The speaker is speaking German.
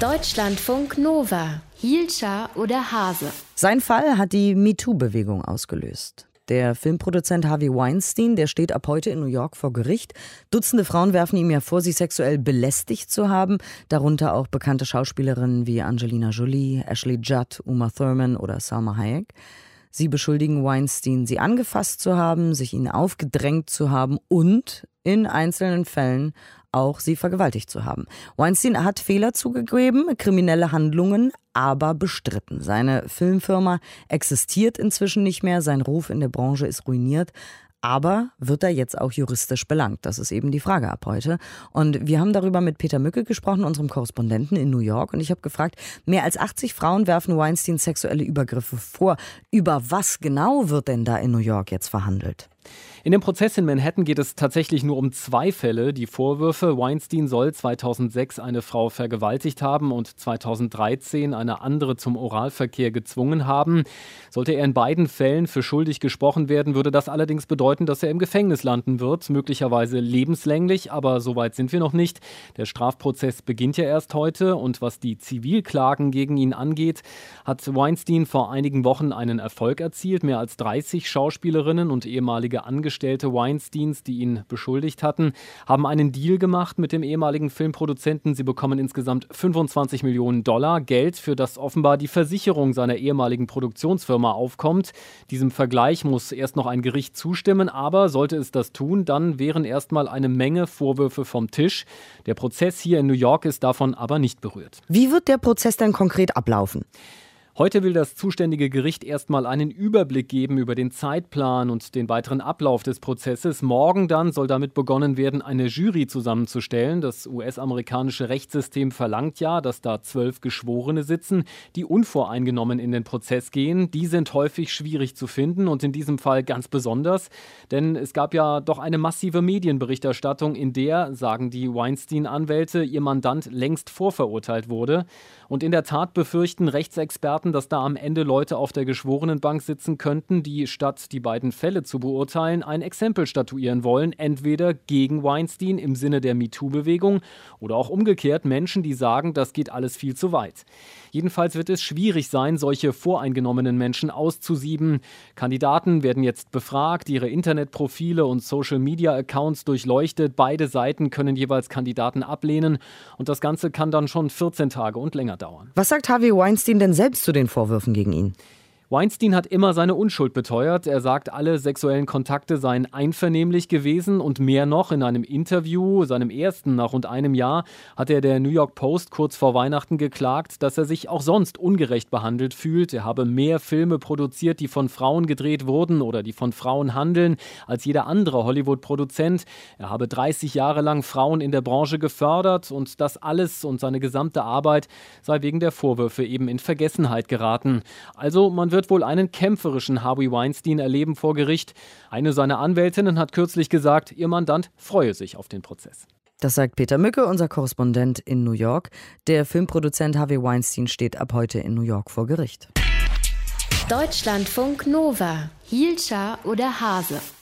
Deutschlandfunk Nova. Hielscher oder Hase? Sein Fall hat die MeToo-Bewegung ausgelöst. Der Filmproduzent Harvey Weinstein, der steht ab heute in New York vor Gericht. Dutzende Frauen werfen ihm ja vor, sie sexuell belästigt zu haben. Darunter auch bekannte Schauspielerinnen wie Angelina Jolie, Ashley Judd, Uma Thurman oder Salma Hayek. Sie beschuldigen Weinstein, sie angefasst zu haben, sich ihnen aufgedrängt zu haben und in einzelnen Fällen auch sie vergewaltigt zu haben. Weinstein hat Fehler zugegeben, kriminelle Handlungen, aber bestritten. Seine Filmfirma existiert inzwischen nicht mehr, sein Ruf in der Branche ist ruiniert. Aber wird er jetzt auch juristisch belangt? Das ist eben die Frage ab heute. Und wir haben darüber mit Peter Mücke gesprochen, unserem Korrespondenten in New York. Und ich habe gefragt, mehr als 80 Frauen werfen Weinstein sexuelle Übergriffe vor. Über was genau wird denn da in New York jetzt verhandelt? In dem Prozess in Manhattan geht es tatsächlich nur um 2 Fälle. Die Vorwürfe: Weinstein soll 2006 eine Frau vergewaltigt haben und 2013 eine andere zum Oralverkehr gezwungen haben. Sollte er in beiden Fällen für schuldig gesprochen werden, würde das allerdings bedeuten, dass er im Gefängnis landen wird, möglicherweise lebenslänglich, aber so weit sind wir noch nicht. Der Strafprozess beginnt ja erst heute und was die Zivilklagen gegen ihn angeht, hat Weinstein vor einigen Wochen einen Erfolg erzielt. Mehr als 30 Schauspielerinnen und ehemalige Angestellte Weinsteins, die ihn beschuldigt hatten, haben einen Deal gemacht mit dem ehemaligen Filmproduzenten. Sie bekommen insgesamt $25 Millionen Geld, für das offenbar die Versicherung seiner ehemaligen Produktionsfirma aufkommt. Diesem Vergleich muss erst noch ein Gericht zustimmen, aber sollte es das tun, dann wären erstmal eine Menge Vorwürfe vom Tisch. Der Prozess hier in New York ist davon aber nicht berührt. Wie wird der Prozess denn konkret ablaufen? Heute will das zuständige Gericht erstmal einen Überblick geben über den Zeitplan und den weiteren Ablauf des Prozesses. Morgen dann soll damit begonnen werden, eine Jury zusammenzustellen. Das US-amerikanische Rechtssystem verlangt ja, dass da 12 Geschworene sitzen, die unvoreingenommen in den Prozess gehen. Die sind häufig schwierig zu finden und in diesem Fall ganz besonders. Denn es gab ja doch eine massive Medienberichterstattung, in der, sagen die Weinstein-Anwälte, ihr Mandant längst vorverurteilt wurde. Und in der Tat befürchten Rechtsexperten, dass da am Ende Leute auf der Geschworenenbank sitzen könnten, die statt die beiden Fälle zu beurteilen, ein Exempel statuieren wollen, entweder gegen Weinstein im Sinne der MeToo-Bewegung oder auch umgekehrt Menschen, die sagen, das geht alles viel zu weit. Jedenfalls wird es schwierig sein, solche voreingenommenen Menschen auszusieben. Kandidaten werden jetzt befragt, ihre Internetprofile und Social-Media-Accounts durchleuchtet. Beide Seiten können jeweils Kandidaten ablehnen und das Ganze kann dann schon 14 Tage und länger dauern. Was sagt Harvey Weinstein denn selbst zu den Vorwürfen gegen ihn? Weinstein hat immer seine Unschuld beteuert. Er sagt, alle sexuellen Kontakte seien einvernehmlich gewesen und mehr noch. In einem Interview, seinem ersten nach rund einem Jahr, hat er der New York Post kurz vor Weihnachten geklagt, dass er sich auch sonst ungerecht behandelt fühlt. Er habe mehr Filme produziert, die von Frauen gedreht wurden oder die von Frauen handeln, als jeder andere Hollywood-Produzent. Er habe 30 Jahre lang Frauen in der Branche gefördert und das alles und seine gesamte Arbeit sei wegen der Vorwürfe eben in Vergessenheit geraten. Also man wird wohl einen kämpferischen Harvey Weinstein erleben vor Gericht. Eine seiner Anwältinnen hat kürzlich gesagt, ihr Mandant freue sich auf den Prozess. Das sagt Peter Mücke, unser Korrespondent in New York. Der Filmproduzent Harvey Weinstein steht ab heute in New York vor Gericht. Deutschlandfunk Nova. Hielscher oder Hase?